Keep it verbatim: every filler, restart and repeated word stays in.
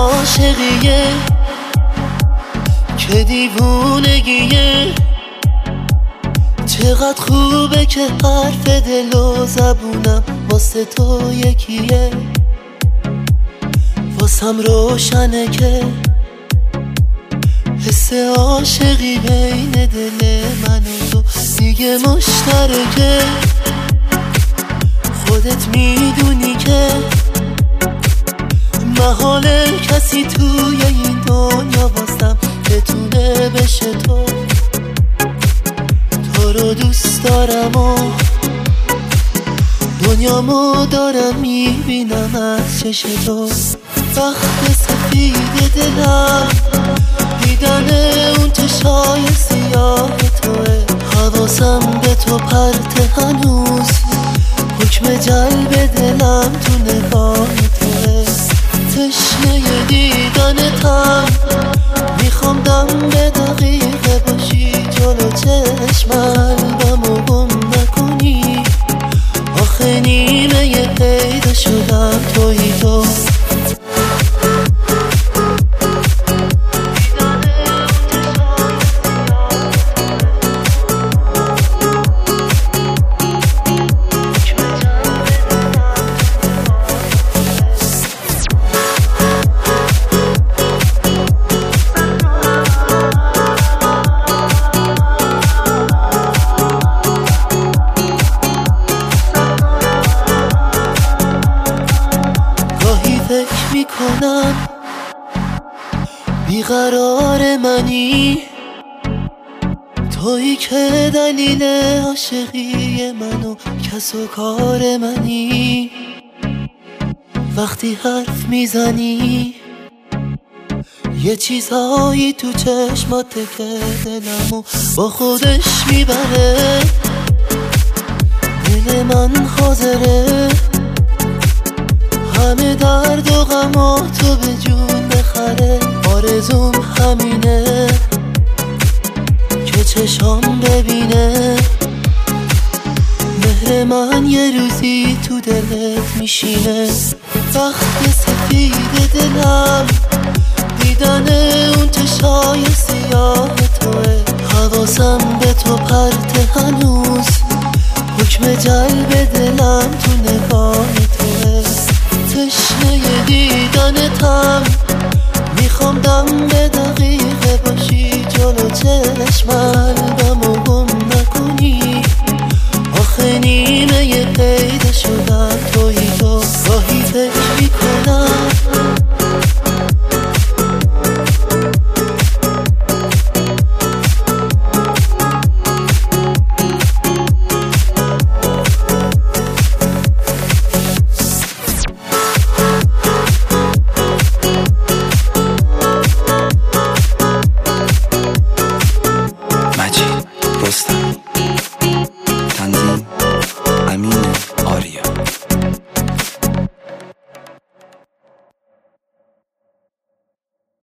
عاشقیه که دیوونگیه. چقدر خوبه که حرف دل و زبونم واسه تو یکیه. واسم روشنه که حس عاشقی بین دل من و تو دیگه مشترکه. خودت میدونی که محاله کسی توی این دنیا واسم بتونه بشه تو. تو رو دوست دارم و دنیامو دارم میبینم از چش تو. وقت سفید دلم دیدن اون چشای سیاه توه. حواسم به تو پرت هنوز، حکم جلب دلم تو نگاه توه. تشنه دیدنتم، میخوام دم به دقیقه باشی جلو چشمم. قلبمو گم نکنی، آخه نیمه یه پیدا شدم تویی تو. فکر میکنم بیقرار منی، تویی که دلیل عاشقی من و کس و کار منی. وقتی حرف میزنی یه چیزهایی تو چشمات که دلمو با خودش میبره. دل من حاضره همه درد و غما تو به جون بخره. آرزوم همینه که چشام ببینه مهر من یه روزی تو دلت میشینه. وقت سفید دلم دیدن اون چشای سیاه توه. حواسم به تو پرت هنوز، حکم جلب دلم تو نگاه توه. تشنه دیدنتم، میخوام دم به دقیقه باشی جلو چشمم.